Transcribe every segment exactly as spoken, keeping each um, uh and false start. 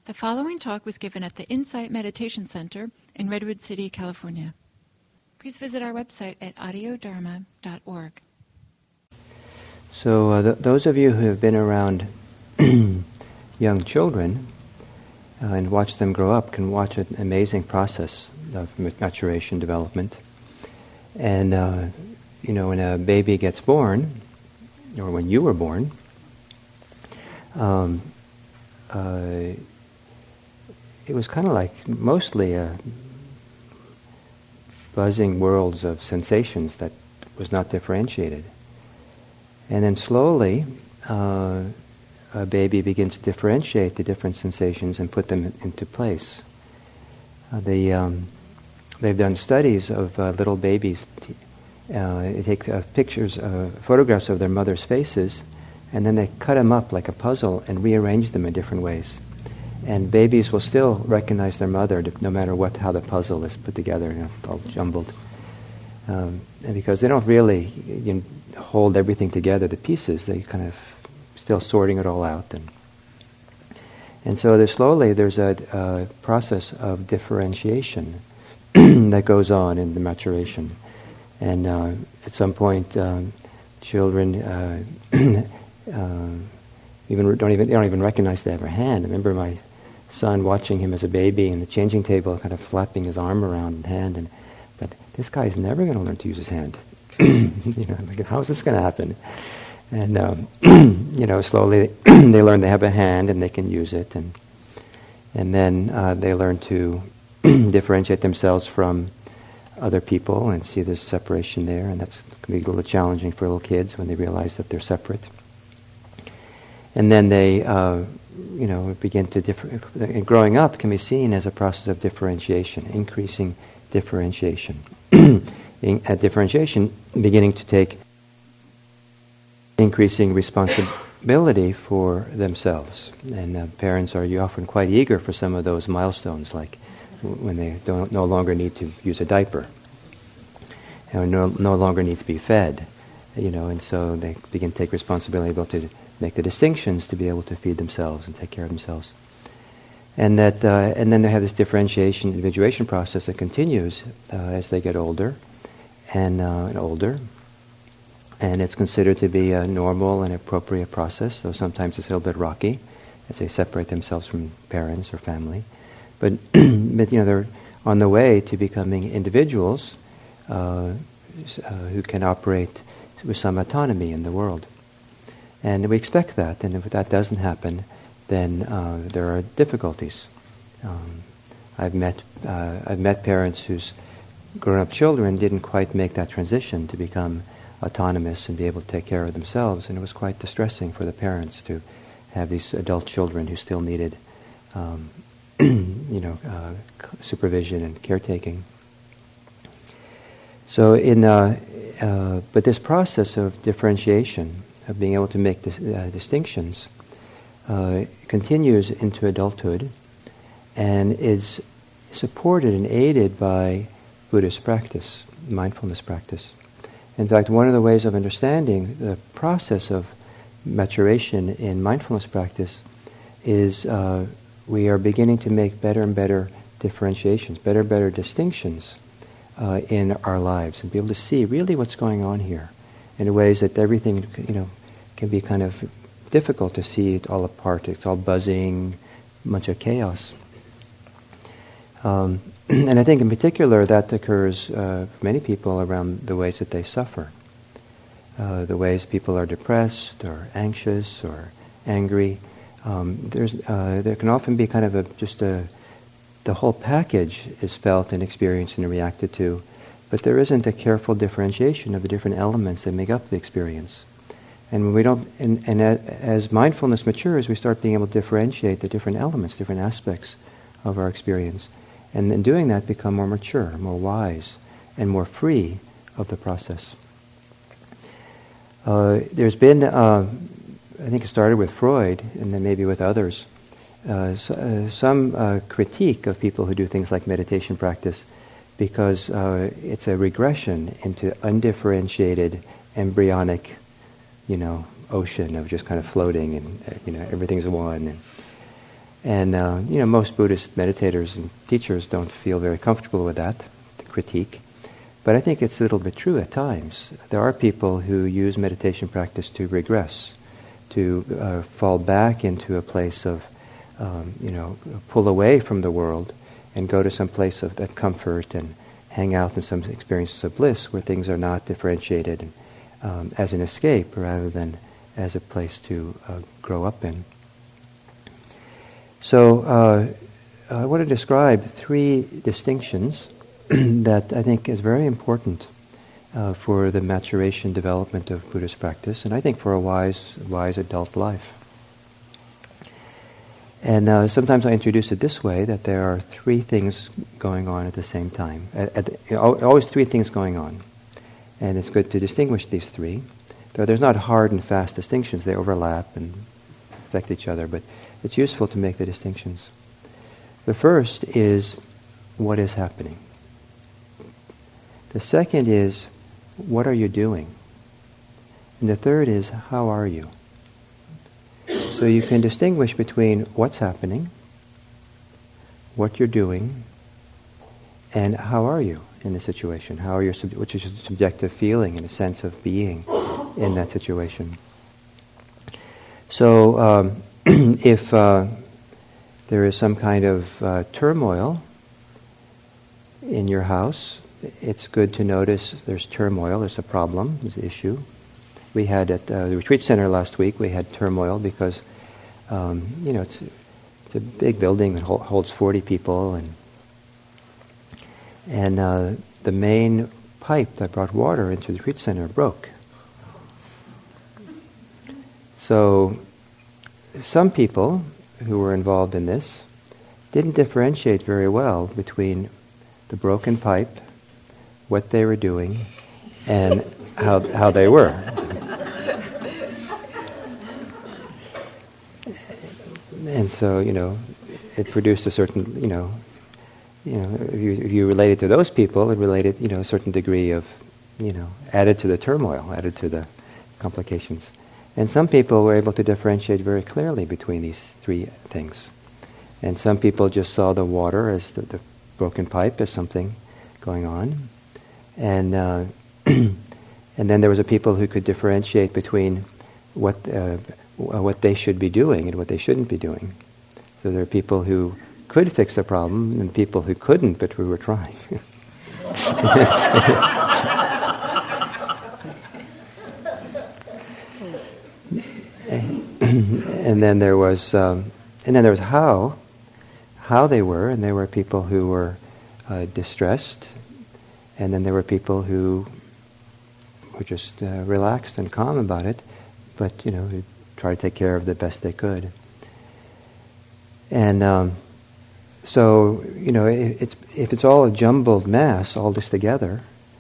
The following talk was given at the Insight Meditation Center in Redwood City, California. Please visit our website at audio dharma dot org. So uh, th- those of you who have been around young children uh, and watched them grow up can watch an amazing process of maturation, development. And, uh, you know, when a baby gets born, or when you were born, um, uh, it was kind of like mostly a buzzing worlds of sensations that was not differentiated. And then slowly, uh, a baby begins to differentiate the different sensations and put them into place. Uh, they, um, they've done studies of uh, little babies. Uh, they take uh, pictures, uh, photographs of their mother's faces, and then they cut them up like a puzzle and rearrange them in different ways. And babies will still recognize their mother no matter what, how the puzzle is put together, you know, all jumbled. Um, and because they don't really you know, hold everything together, the pieces, they kind of still sorting it all out. And and so there's slowly there's a, a process of differentiation that goes on in the maturation. And uh, at some point, um, children uh, uh, even don't even they don't even recognize they have a hand. I remember my son watching him as a baby in the changing table, kind of flapping his arm around and hand, and but this guy's never going to learn to use his hand. you know, like, how is this going to happen? And um, you know, slowly they learn they have a hand and they can use it, and and then uh, they learn to differentiate themselves from other people and see there's separation there, and that's can be a little challenging for little kids when they realize that they're separate. And then they, uh, you know, begin to differ. Growing up can be seen as a process of differentiation, increasing differentiation. In, at differentiation, beginning to take increasing responsibility for themselves. And uh, parents are often quite eager for some of those milestones, like w- when they don't no longer need to use a diaper, and no, no longer need to be fed, you know, and so they begin to take responsibility, able to make the distinctions to be able to feed themselves and take care of themselves. And that, uh, and then they have this differentiation, individuation process that continues uh, as they get older and, uh, and older. And it's considered to be a normal and appropriate process, though sometimes it's a little bit rocky as they separate themselves from parents or family. But, but you know, they're on the way to becoming individuals uh, uh, who can operate with some autonomy in the world. And we expect that, and if that doesn't happen, then uh, there are difficulties. Um, I've met uh, I've met parents whose grown-up children didn't quite make that transition to become autonomous and be able to take care of themselves, and it was quite distressing for the parents to have these adult children who still needed, um, you know, uh, supervision and caretaking. So, in uh, uh, but this process of differentiation, of being able to make dis- uh, distinctions, uh, continues into adulthood, and is supported and aided by Buddhist practice, mindfulness practice. In fact, one of the ways of understanding the process of maturation in mindfulness practice is uh, we are beginning to make better and better differentiations, better and better distinctions uh, in our lives, and be able to see really what's going on here in ways that everything, you know, can be kind of difficult to see it all apart. It's all buzzing, a bunch of chaos. Um, and I think in particular that occurs uh, for many people around the ways that they suffer. Uh, the ways people are depressed or anxious or angry. Um, there's uh, there can often be kind of a just a the whole package is felt and experienced and reacted to, but there isn't a careful differentiation of the different elements that make up the experience. And when we don't, and, and as mindfulness matures, we start being able to differentiate the different elements, different aspects of our experience. And in doing that, become more mature, more wise, and more free of the process. Uh, there's been, uh, I think it started with Freud, and then maybe with others, uh, so, uh, some uh, critique of people who do things like meditation practice, because uh, it's a regression into undifferentiated, embryonic, you know, ocean of just kind of floating, and uh, you know, everything's one. And, And, uh, you know, most Buddhist meditators and teachers don't feel very comfortable with that, the critique. But I think it's a little bit true at times. There are people who use meditation practice to regress, to uh, fall back into a place of, um, you know, pull away from the world and go to some place of that comfort and hang out in some experiences of bliss where things are not differentiated and, um, as an escape rather than as a place to uh, grow up in. So uh, I want to describe three distinctions that I think is very important uh, for the maturation development of Buddhist practice, and I think for a wise, wise adult life. And uh, sometimes I introduce it this way, that there are three things going on at the same time. At, at the, you know, always three things going on. And it's good to distinguish these three. Though there's not hard and fast distinctions, they overlap and affect each other, but it's useful to make the distinctions. The first is what is happening. The second is what are you doing? And the third is how are you? So you can distinguish between what's happening, what you're doing, and how are you in the situation? How are your sub- which is your subjective feeling and a sense of being in that situation. So um, if uh, there is some kind of uh, turmoil in your house, it's good to notice there's turmoil, there's a problem, there's an issue. We had at uh, the retreat center last week, we had turmoil because, um, you know, it's, it's a big building that ho- holds forty people, and and uh, the main pipe that brought water into the retreat center broke. So some people who were involved in this didn't differentiate very well between the broken pipe, what they were doing, and how how they were. And so, you know, it produced a certain, you know, you know, if you, if you related to those people, it related, you know, a certain degree of, you know, added to the turmoil, added to the complications. And some people were able to differentiate very clearly between these three things. And some people just saw the water as the, the broken pipe as something going on. And uh, and then there was a people who could differentiate between what uh, what they should be doing and what they shouldn't be doing. So there are people who could fix the problem and people who couldn't, but who were trying. And then there was, um, and then there was how, how they were, and there were people who were uh, distressed, and then there were people who were just uh, relaxed and calm about it, but you know, who tried to take care of the best they could. And um, so, you know, if it's if it's all a jumbled mass, all this together,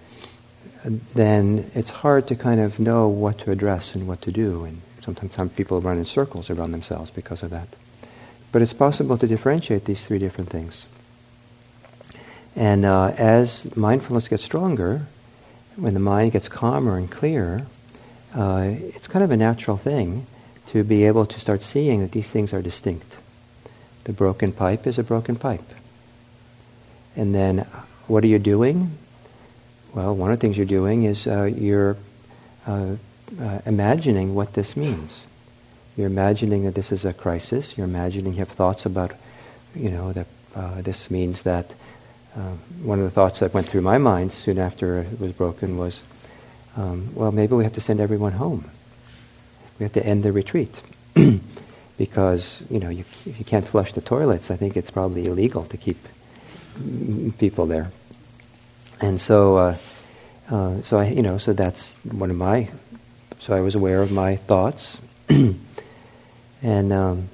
then it's hard to kind of know what to address and what to do, and sometimes some people run in circles around themselves because of that. But it's possible to differentiate these three different things. And uh, as mindfulness gets stronger, when the mind gets calmer and clearer, uh, it's kind of a natural thing to be able to start seeing that these things are distinct. The broken pipe is a broken pipe. And then what are you doing? Well, one of the things you're doing is uh, you're uh, uh, imagining what this means. You're imagining that this is a crisis. You're imagining you have thoughts about, you know, that uh, this means that uh, one of the thoughts that went through my mind soon after it was broken was, um, well, maybe we have to send everyone home. We have to end the retreat. Because, you know, you, if you can't flush the toilets, I think it's probably illegal to keep people there. And so, uh, uh, so I, you know, so that's one of my, so I was aware of my thoughts. And um,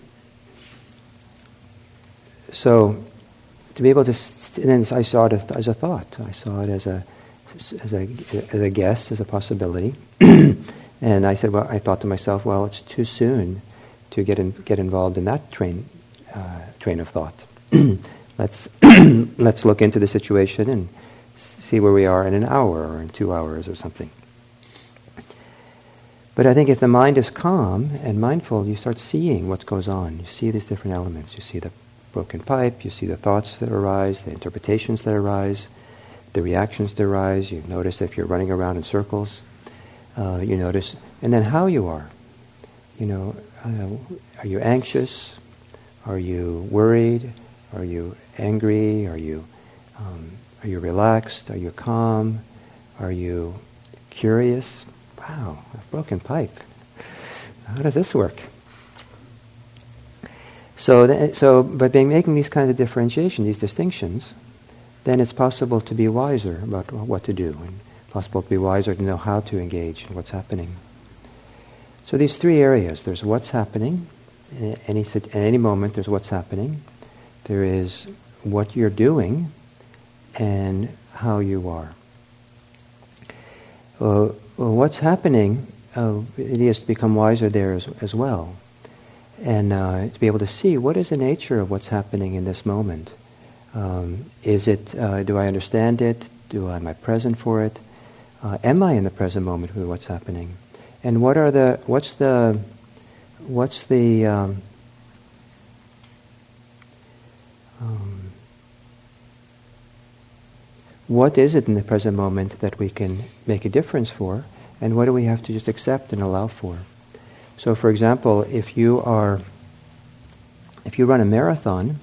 so to be able to, and then I saw it as a thought. I saw it as a, as a, as a guess, as a possibility. And I said, well, I thought to myself, well, it's too soon to get in, get involved in that train uh, train of thought. let's let's look into the situation and see where we are in an hour or in two hours or something. But I think if the mind is calm and mindful, you start seeing what goes on. You see these different elements. You see the broken pipe, you see the thoughts that arise, the interpretations that arise, the reactions that arise. You notice if you're running around in circles. Uh, you notice, and then how you are. You know, uh, are you anxious? Are you worried? Are you angry? Are you um, are you relaxed? Are you calm? Are you curious? Wow, a broken pipe. How does this work? So, th- so by being making these kinds of differentiation, these distinctions, then it's possible to be wiser about what to do, and possible to be wiser to know how to engage in what's happening. So these three areas: there's what's happening. In any at any moment, there's what's happening. There is what you're doing, and how you are. Uh, well, what's happening? Uh, it is to become wiser there as, as well, and uh, to be able to see what is the nature of what's happening in this moment. Um, is it? Uh, do I understand it? Do I, am I present for it? Uh, am I in the present moment with what's happening? And what are the? What's the? What's the? Um, um, what is it in the present moment that we can make a difference for, and what do we have to just accept and allow for? So, for example, if you are, if you run a marathon,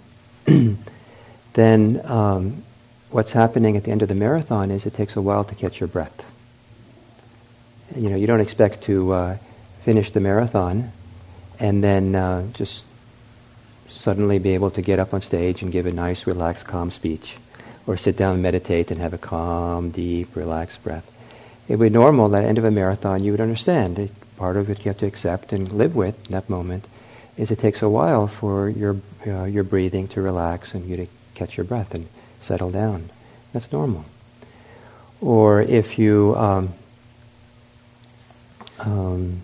then um, what's happening at the end of the marathon is it takes a while to catch your breath. You know, you don't expect to uh, finish the marathon and then uh, just suddenly be able to get up on stage and give a nice, relaxed, calm speech, or sit down and meditate and have a calm, deep, relaxed breath. It would be normal that at the end of a marathon you would understand that part of it you have to accept and live with in that moment is it takes a while for your uh, your breathing to relax and you to catch your breath and settle down. That's normal. Or if you um, um,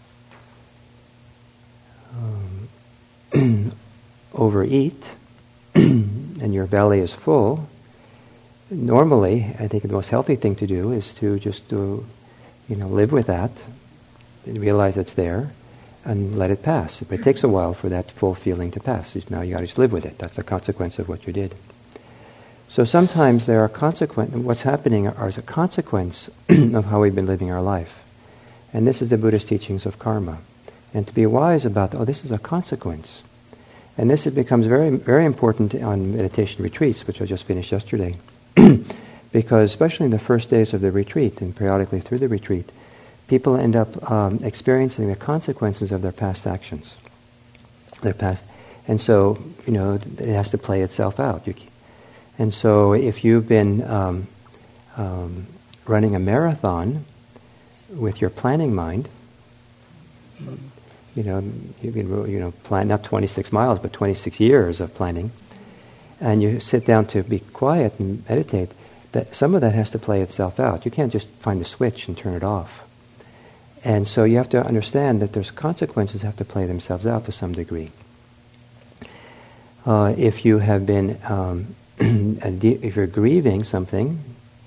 um, overeat and your belly is full, normally, I think the most healthy thing to do is to just to, you know, live with that, and realize it's there, and let it pass. But it takes a while for that full feeling to pass. Just now you got to just live with it. That's a consequence of what you did. So sometimes there are consequences. What's happening are as a consequence of how we've been living our life. And this is the Buddhist teachings of karma. And to be wise about, oh, this is a consequence. And this becomes very, very important on meditation retreats, which I just finished yesterday. Because especially in the first days of the retreat and periodically through the retreat, people end up um, experiencing the consequences of their past actions. Their past, and so, you know, it has to play itself out. You, and so if you've been um, um, running a marathon with your planning mind, you know, you can, you know, plan not twenty-six miles, but twenty-six years of planning, and you sit down to be quiet and meditate, that some of that has to play itself out. You can't just find the switch and turn it off. And so you have to understand that there's consequences that have to play themselves out to some degree. Uh, if you have been, um, if you're grieving something,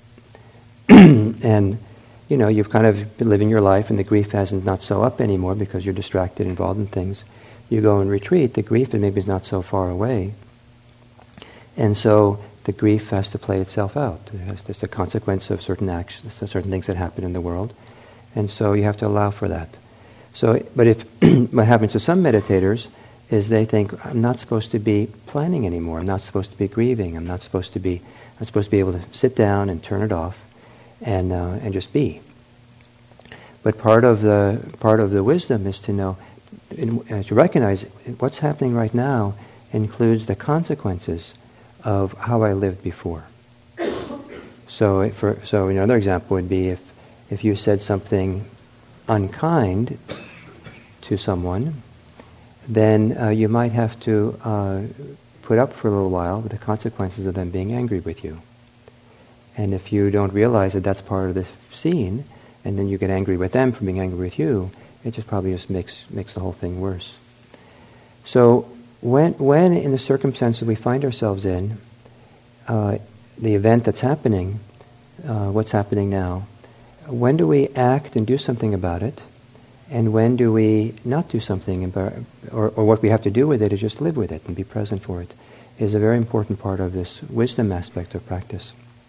and you know, you've kind of been living your life and the grief hasn't not so up anymore because you're distracted, involved in things. You go and retreat, the grief maybe is not so far away. And so the grief has to play itself out. There's a consequence of certain actions, certain things that happen in the world. And so you have to allow for that. So, but if what happens to some meditators is they think, I'm not supposed to be planning anymore. I'm not supposed to be grieving. I'm not supposed to be, I'm supposed to be able to sit down and turn it off and uh, and just be. But part of the part of the wisdom is to know, uh, to recognize what's happening right now includes the consequences of how I lived before. So, if for, so another example would be if if you said something unkind to someone, then uh, you might have to uh, put up for a little while with the consequences of them being angry with you. And if you don't realize that that's part of the scene, and then you get angry with them for being angry with you, it just probably just makes makes the whole thing worse. So when when in the circumstances we find ourselves in, uh, the event that's happening, uh, what's happening now, when do we act and do something about it? And when do we not do something, or, or what we have to do with it is just live with it and be present for it, is a very important part of this wisdom aspect of practice.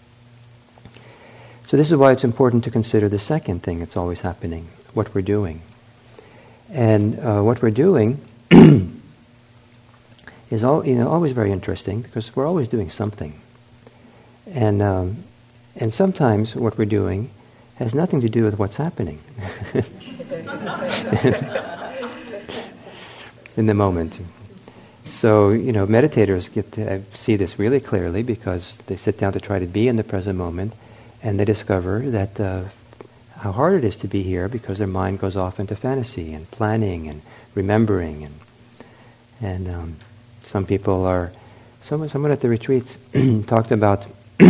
So this is why it's important to consider the second thing that's always happening, what we're doing. And uh, what we're doing is all, you know, always very interesting, because we're always doing something. And, um, and sometimes what we're doing has nothing to do with what's happening in the moment. So, you know, meditators get to see this really clearly because they sit down to try to be in the present moment, and they discover that uh, how hard it is to be here because their mind goes off into fantasy and planning and remembering. And and um, some people are, someone, someone at the retreats talked about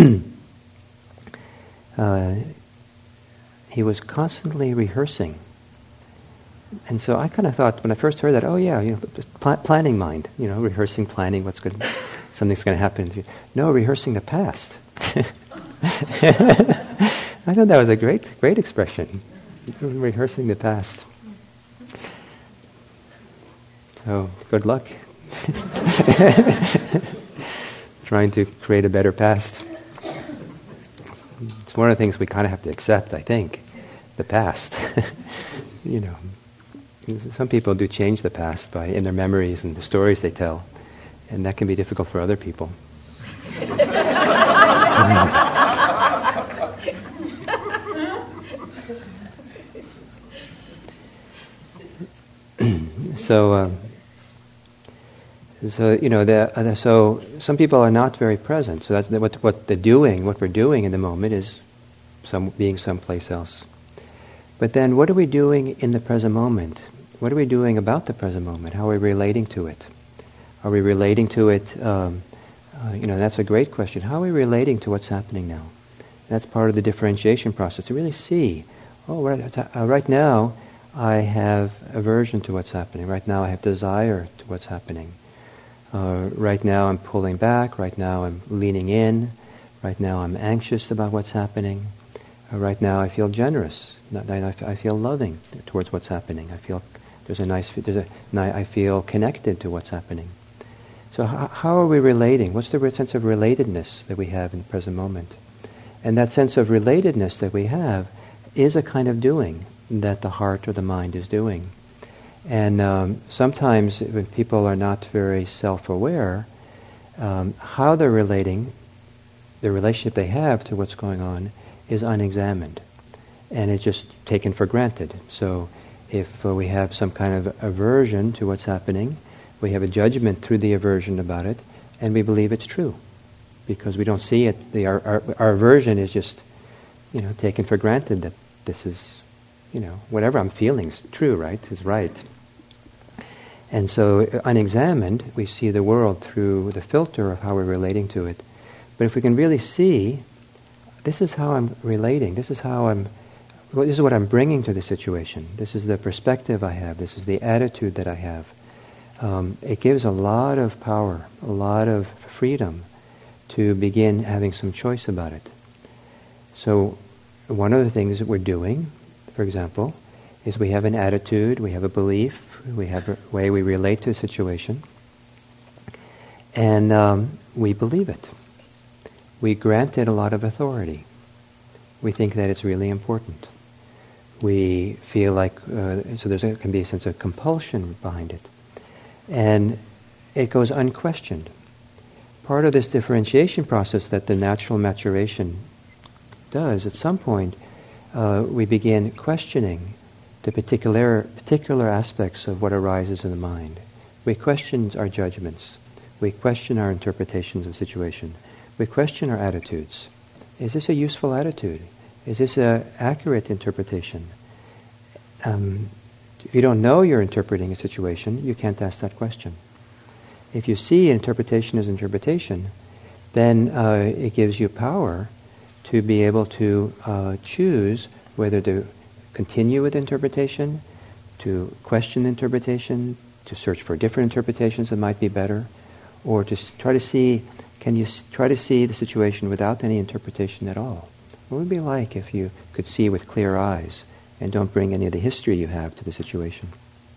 uh, he was constantly rehearsing. And so I kind of thought, when I first heard that, oh yeah, you know, pl- planning mind, you know, rehearsing, planning, what's going, something's going to happen. No, rehearsing the past. I thought that was a great, great expression. Rehearsing the past. So good luck. Trying to create a better past. It's one of the things we kind of have to accept, I think, the past. You know. Some people do change the past by in their memories and the stories they tell, and that can be difficult for other people. so, uh, so you know, the, uh, so some people are not very present. So that's what what they're doing. What we're doing in the moment is some being someplace else. But then, what are we doing in the present moment? What are we doing about the present moment? How are we relating to it? Are we relating to it? Um, uh, you know, that's a great question. How are we relating to what's happening now? That's part of the differentiation process, to really see, oh, right, uh, right now I have aversion to what's happening. Right now I have desire to what's happening. Uh, right now I'm pulling back. Right now I'm leaning in. Right now I'm anxious about what's happening. Uh, right now I feel generous. I feel loving towards what's happening. I feel there's a nice, there's a, I feel connected to what's happening. So how, how are we relating? What's the sense of relatedness that we have in the present moment? And that sense of relatedness that we have is a kind of doing that the heart or the mind is doing. And um, sometimes when people are not very self-aware, um, how they're relating, the relationship they have to what's going on is unexamined. And it's just taken for granted. So if uh, we have some kind of aversion to what's happening, we have a judgment through the aversion about it, and we believe it's true. Because we don't see it, the, our, our, our aversion is just, you know, taken for granted that this is, you know, whatever I'm feeling is true, right, is right. And so unexamined, we see the world through the filter of how we're relating to it. But if we can really see, this is how I'm relating, this is how I'm, well, this is what I'm bringing to the situation. This is the perspective I have. This is the attitude that I have. Um, it gives a lot of power, a lot of freedom to begin having some choice about it. So one of the things that we're doing, for example, is we have an attitude, we have a belief, we have a way we relate to a situation, and um, we believe it. We grant it a lot of authority. We think that it's really important. We feel like, uh, so there can be a sense of compulsion behind it. And it goes unquestioned. Part of this differentiation process that the natural maturation does, at some point, uh, we begin questioning the particular, particular aspects of what arises in the mind. We question our judgments. We question our interpretations of the situation. We question our attitudes. Is this a useful attitude? Is this an accurate interpretation? Um, if you don't know you're interpreting a situation, you can't ask that question. If you see interpretation as interpretation, then uh, it gives you power to be able to uh, choose whether to continue with interpretation, to question interpretation, to search for different interpretations that might be better, or to s- try to see, can you s- try to see the situation without any interpretation at all? What would it be like if you could see with clear eyes and don't bring any of the history you have to the situation.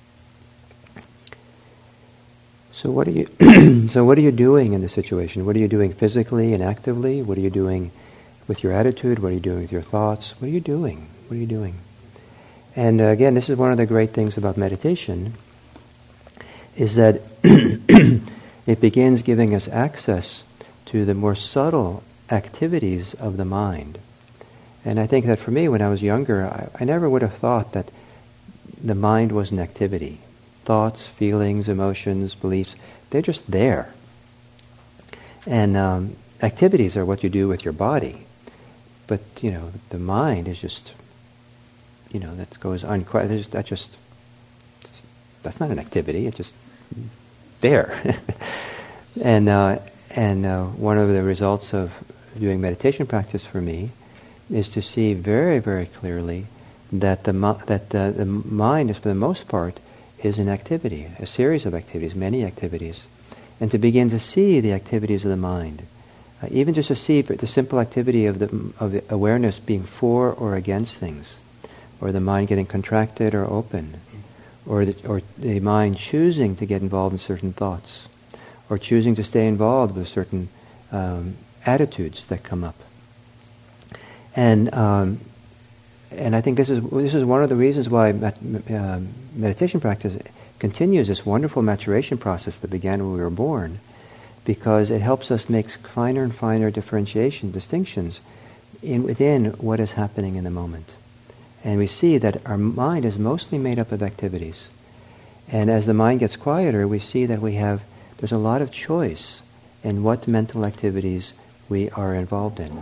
So what are you so what are you doing in the situation? What are you doing physically and actively? What are you doing with your attitude? What are you doing with your thoughts? What are you doing? What are you doing? And uh, again, this is one of the great things about meditation, is that it begins giving us access to the more subtle activities of the mind. And I think that for me, when I was younger, I, I never would have thought that the mind was an activity. Thoughts, feelings, emotions, beliefs, they're just there. And um, activities are what you do with your body. But, you know, the mind is just, you know, that goes unquestioned. That just, that's not an activity. It's just there. and uh, and uh, one of the results of doing meditation practice for me is to see very, very clearly that the that the, the mind is, for the most part, is an activity, a series of activities, many activities, and to begin to see the activities of the mind, uh, even just to see the simple activity of the of the awareness being for or against things, or the mind getting contracted or open, or the, or the mind choosing to get involved in certain thoughts, or choosing to stay involved with certain um, attitudes that come up. And um, and I think this is this is one of the reasons why met, uh, meditation practice continues this wonderful maturation process that began when we were born, because it helps us make finer and finer differentiation, distinctions in within what is happening in the moment. And we see that our mind is mostly made up of activities. And as the mind gets quieter, we see that we have there's a lot of choice in what mental activities we are involved in.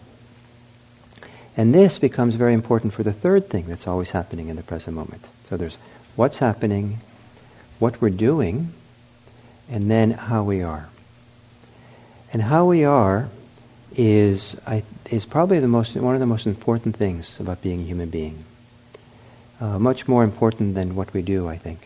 And this becomes very important for the third thing that's always happening in the present moment. So there's what's happening, what we're doing, and then how we are. And how we are is I, is probably the most one of the most important things about being a human being. Uh, much more important than what we do, I think.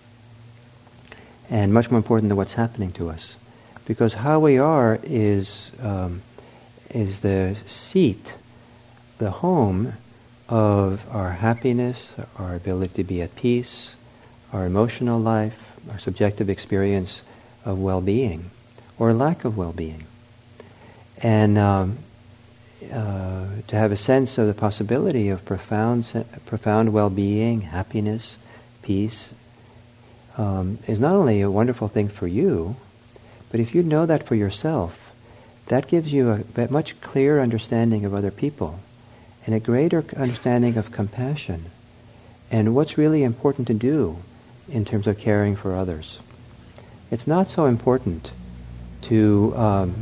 And much more important than what's happening to us. Because how we are is um, is the seat, the home of our happiness, our ability to be at peace, our emotional life, our subjective experience of well-being, or lack of well-being. And um, uh, to have a sense of the possibility of profound, profound well-being, happiness, peace, um, is not only a wonderful thing for you, but if you know that for yourself, that gives you a, a much clearer understanding of other people, and a greater understanding of compassion and what's really important to do in terms of caring for others. It's not so important to um,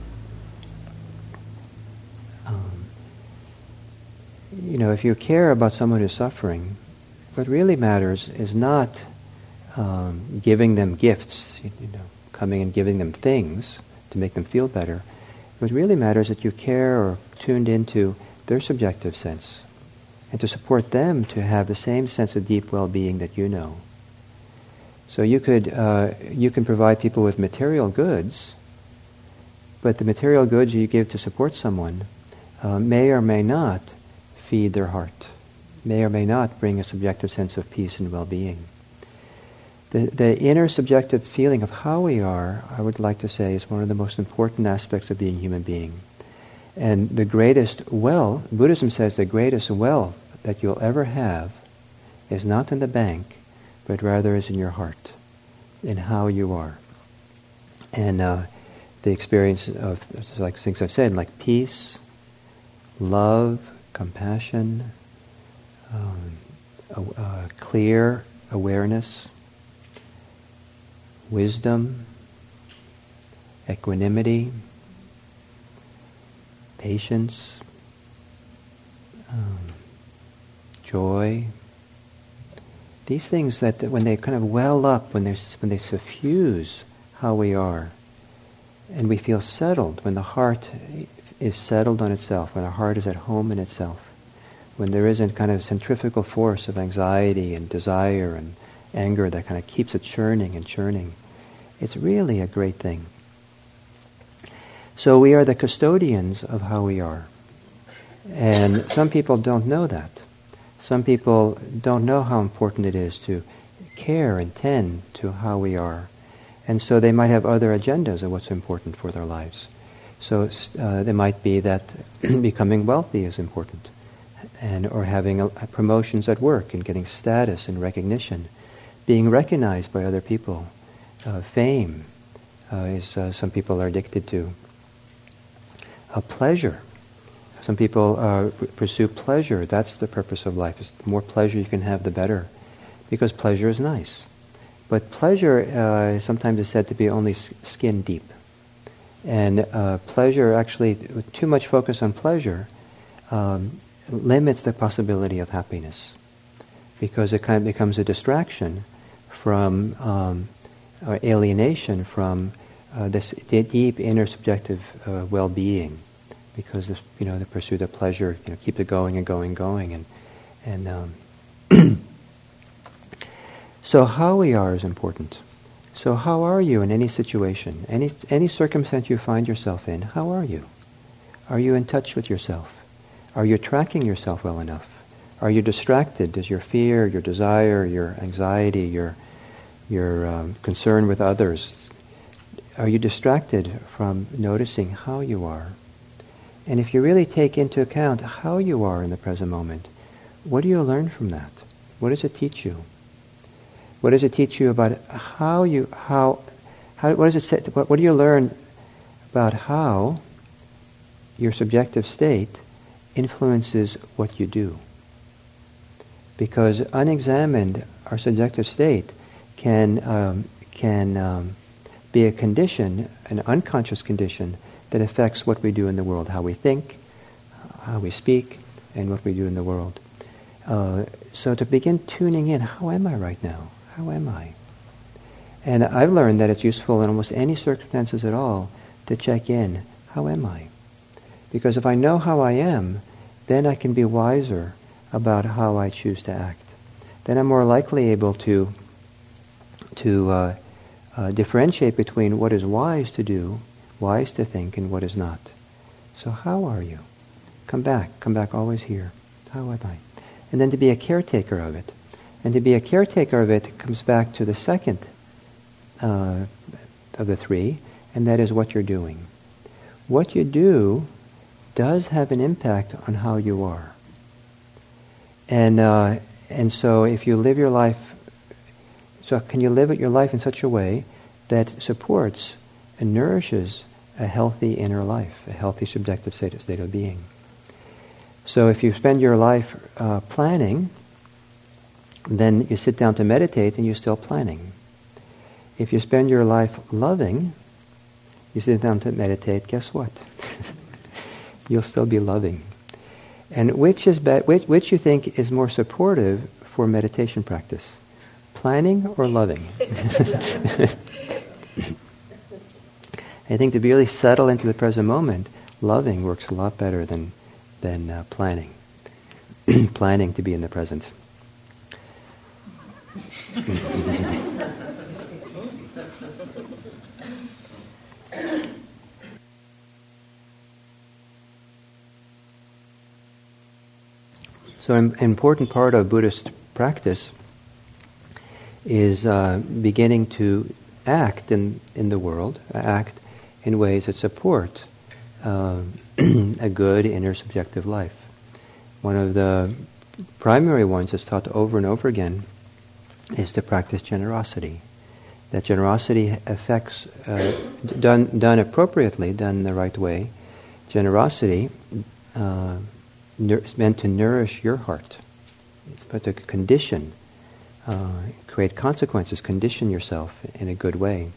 um, you know, if you care about someone who's suffering, what really matters is not um, giving them gifts, you know, coming and giving them things to make them feel better. What really matters is that you care or tuned into their subjective sense, and to support them to have the same sense of deep well-being that you know. So you could uh, you can provide people with material goods, but the material goods you give to support someone uh, may or may not feed their heart, may or may not bring a subjective sense of peace and well-being. The, the inner subjective feeling of how we are, I would like to say, is one of the most important aspects of being a human being. And the greatest wealth, Buddhism says the greatest wealth that you'll ever have is not in the bank, but rather is in your heart, in how you are. And uh, the experience of, like things I've said, like peace, love, compassion, um, a, a clear awareness, wisdom, equanimity, patience, um, joy. These things that when they kind of well up, when they when they suffuse how we are, and we feel settled, when the heart is settled on itself, when our heart is at home in itself, when there isn't kind of centrifugal force of anxiety and desire and anger that kind of keeps it churning and churning, it's really a great thing. So we are the custodians of how we are. And some people don't know that. Some people don't know how important it is to care and tend to how we are. And so they might have other agendas of what's important for their lives. So uh, it might be that becoming wealthy is important, and or having a, a promotions at work and getting status and recognition, being recognized by other people. Uh, fame uh, is uh, some people are addicted to. A pleasure. Some people uh, pursue pleasure. That's the purpose of life. Is the more pleasure you can have, the better, because pleasure is nice. But pleasure uh, sometimes is said to be only s- skin deep. And uh, pleasure, actually, too much focus on pleasure um, limits the possibility of happiness, because it kind of becomes a distraction from, um, or alienation from uh, this deep inner subjective uh, well-being. Because this, you know, the pursuit of pleasure, you know, keeps it going and going and going, and and um, so how we are is important. So how are you in any situation, any any circumstance you find yourself in? How are you? Are you in touch with yourself? Are you tracking yourself well enough? Are you distracted? Does your fear, your desire, your anxiety, your your um, concern with others, are you distracted from noticing how you are? And if you really take into account how you are in the present moment, what do you learn from that? What does it teach you? What does it teach you about how you, how, how what does it say, what, what do you learn about how your subjective state influences what you do? Because unexamined, our subjective state can, um, can um, be a condition, an unconscious condition, that affects what we do in the world, how we think, how we speak, and what we do in the world. Uh, so to begin tuning in, how am I right now? How am I? And I've learned that it's useful in almost any circumstances at all to check in, how am I? Because if I know how I am, then I can be wiser about how I choose to act. Then I'm more likely able to, to uh, uh, differentiate between what is wise to do, wise to think, and what is not. So how are you? Come back. Come back always here. How am I? And then to be a caretaker of it. And to be a caretaker of it comes back to the second uh, of the three, and that is what you're doing. What you do does have an impact on how you are. And uh, and so if you live your life, so can you live your life in such a way that supports and nourishes a healthy inner life, a healthy subjective state, state of being. So if you spend your life uh, planning, then you sit down to meditate and you're still planning. If you spend your life loving, you sit down to meditate, guess what? You'll still be loving. And which is be- which, which you think is more supportive for meditation practice? Planning or loving? I think to really settle into the present moment, loving works a lot better than than uh, planning. Planning to be in the present. So an important part of Buddhist practice is uh, beginning to act in, in the world, act in ways that support uh, a good inner subjective life. One of the primary ones that's taught over and over again is to practice generosity. That generosity affects, uh, done done appropriately, done the right way, generosity uh, nur- is meant to nourish your heart. It's meant to condition, uh, create consequences, condition yourself in a good way.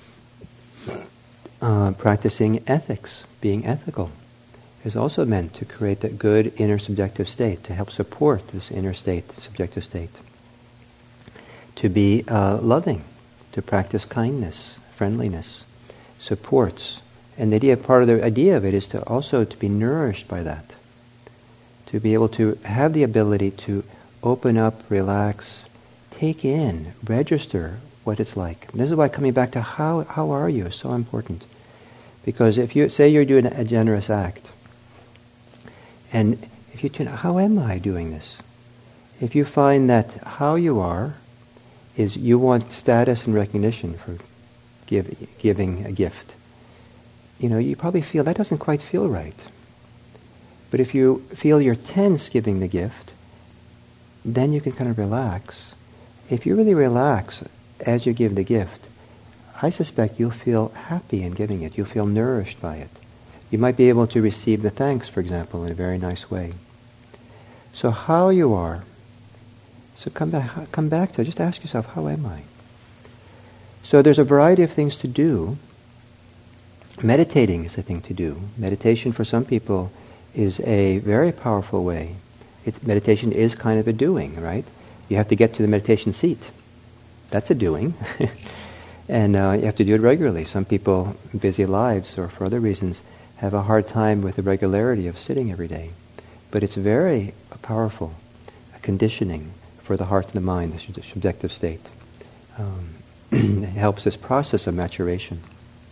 Uh, practicing ethics, being ethical, is also meant to create that good inner subjective state, to help support this inner state, subjective state. To be uh, loving, to practice kindness, friendliness, supports. And the idea, part of the idea of it is to also to be nourished by that. To be able to have the ability to open up, relax, take in, register what it's like. And this is why coming back to how how are you is so important. Because if you say you're doing a generous act, and if you tune, how am I doing this? if you find that how you are is you want status and recognition for give, giving a gift, you know, you probably feel that doesn't quite feel right. But if you feel you're tense giving the gift, then you can kind of relax. If you really relax as you give the gift, I suspect you'll feel happy in giving it. You'll feel nourished by it. You might be able to receive the thanks, for example, in a very nice way. So how you are. So come back, come back to it. Just ask yourself, how am I? So there's a variety of things to do. Meditating is a thing to do. Meditation for some people is a very powerful way. It's, meditation is kind of a doing, right? You have to get to the meditation seat. That's a doing. And uh, you have to do it regularly. Some people in busy lives or for other reasons have a hard time with the regularity of sitting every day. But it's very powerful, a conditioning for the heart and the mind, the subjective state. Um, it helps this process of maturation.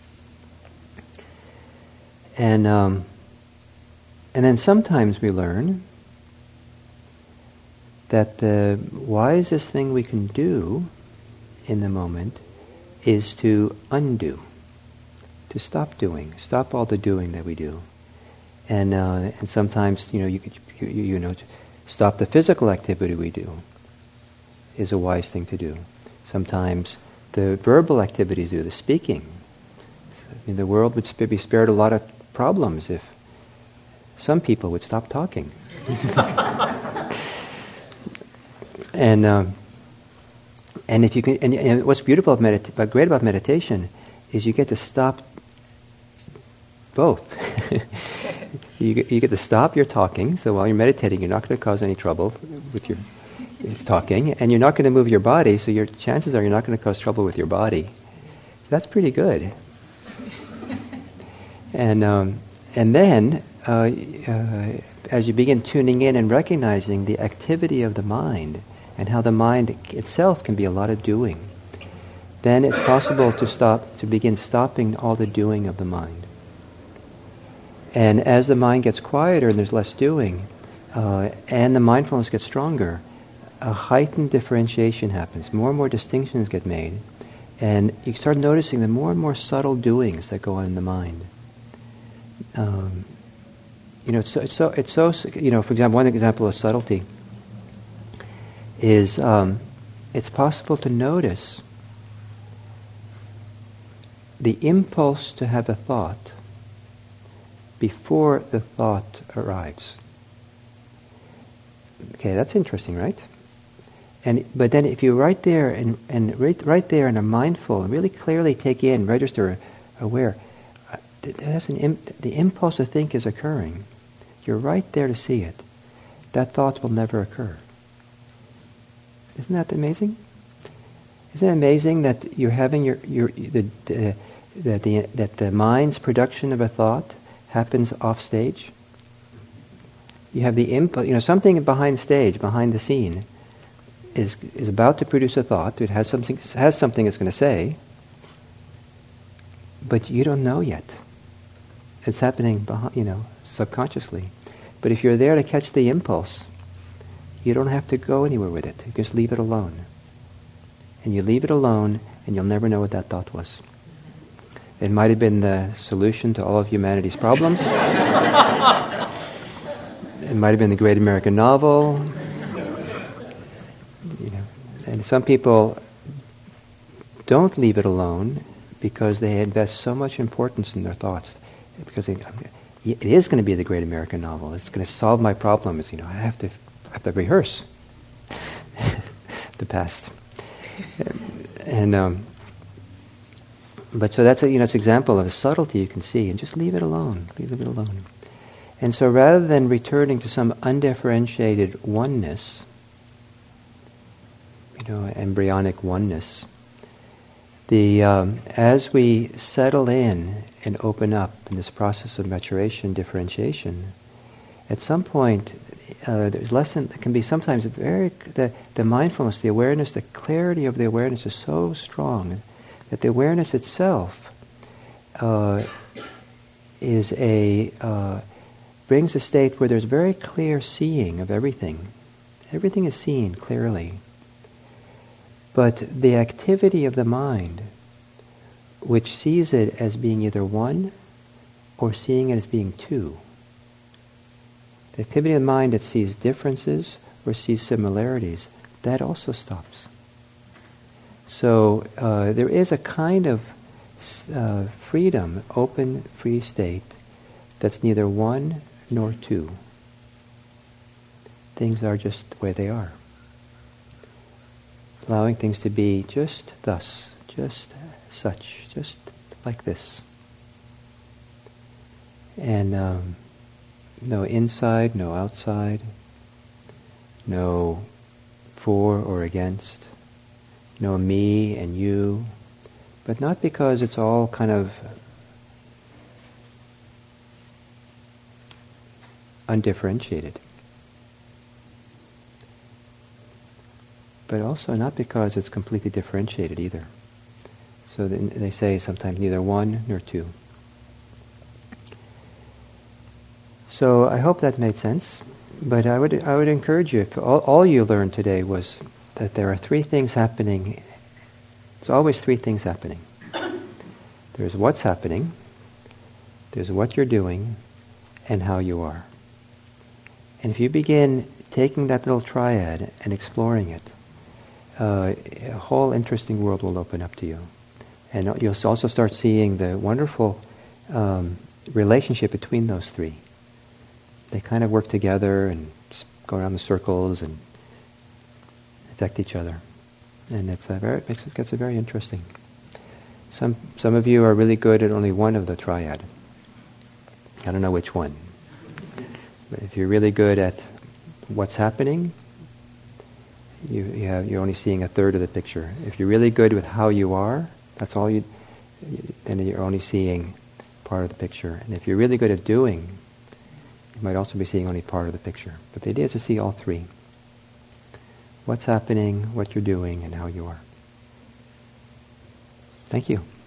And um, and then sometimes we learn that the wisest thing we can do in the moment is to undo, to stop doing, stop all the doing that we do. And uh, and sometimes, you know, you, could, you you know, stop the physical activity we do is a wise thing to do. Sometimes the verbal activities do, the speaking. I mean, the world would sp- be spared a lot of problems if some people would stop talking. and um, and if you can, and, and what's beautiful of medita- but great about meditation is you get to stop both. you get, you get to stop your talking. So while you're meditating, you're not going to cause any trouble with your talking, and you're not going to move your body. So your chances are you're not going to cause trouble with your body. That's pretty good. And um, and then, uh, uh, as you begin tuning in and recognizing the activity of the mind and how the mind itself can be a lot of doing, then it's possible to stop, to begin stopping all the doing of the mind. And as the mind gets quieter and there's less doing, uh, and the mindfulness gets stronger, a heightened differentiation happens. More and more distinctions get made, and you start noticing the more and more subtle doings that go on in the mind. Um, you know, it's so, it's so, it's so, you know, for example, one example of subtlety is um, it's possible to notice the impulse to have a thought before the thought arrives. Okay, that's interesting, right? And but then if you're right there and, and right, right there and are mindful and really clearly take in, register, aware, There's an imp- the impulse to think is occurring. You're right there to see it. That thought will never occur. Isn't that amazing? Isn't it amazing that you're having your your the, the that the that the mind's production of a thought happens off stage? You have the impulse. You know, something behind stage, behind the scene, is is about to produce a thought. It has something has something it's going to say, but you don't know yet. It's happening, behind, you know, subconsciously. But if you're there to catch the impulse, you don't have to go anywhere with it. You just leave it alone. And you leave it alone, and you'll never know what that thought was. It might have been the solution to all of humanity's problems. It might have been the great American novel. You know, and some people don't leave it alone because they invest so much importance in their thoughts. Because they, it is going to be the great American novel. It's going to solve my problems. You know, I have to, I have to rehearse the past. And um, but so that's a you know it's an example of a subtlety you can see, and just leave it alone. Leave it alone. And so rather than returning to some undifferentiated oneness, you know, embryonic oneness, the um, as we settle in and open up in this process of maturation, differentiation, at some point uh, there's lesson that can be sometimes very the the mindfulness, the awareness, the clarity of the awareness is so strong that the awareness itself uh, is a uh, brings a state where there's very clear seeing of everything, Everything is seen clearly. But the activity of the mind, which sees it as being either one or seeing it as being two, the activity of the mind that sees differences or sees similarities, that also stops. So uh, there is a kind of uh, freedom, open, free state that's neither one nor two. Things are just the way they are. Allowing things to be just thus, just such, just like this. And um, no inside, no outside, no for or against, no me and you, but not because it's all kind of undifferentiated. But also not because it's completely differentiated either. So they say sometimes neither one nor two. So I hope that made sense. But I would I would encourage you, if all, all you learned today was that there are three things happening. There's always three things happening. There's what's happening, there's what you're doing, and how you are. And if you begin taking that little triad and exploring it, uh, a whole interesting world will open up to you. And you'll also start seeing the wonderful um, relationship between those three. They kind of work together and go around the circles and affect each other. And it's a very, makes it gets a very interesting. Some some of you are really good at only one of the triad. I don't know which one. But if you're really good at what's happening, you, you have, you're only seeing a third of the picture. If you're really good with how you are, that's all you, then you're only seeing part of the picture. And if you're really good at doing, you might also be seeing only part of the picture. But the idea is to see all three. What's happening, what you're doing, and how you are. Thank you.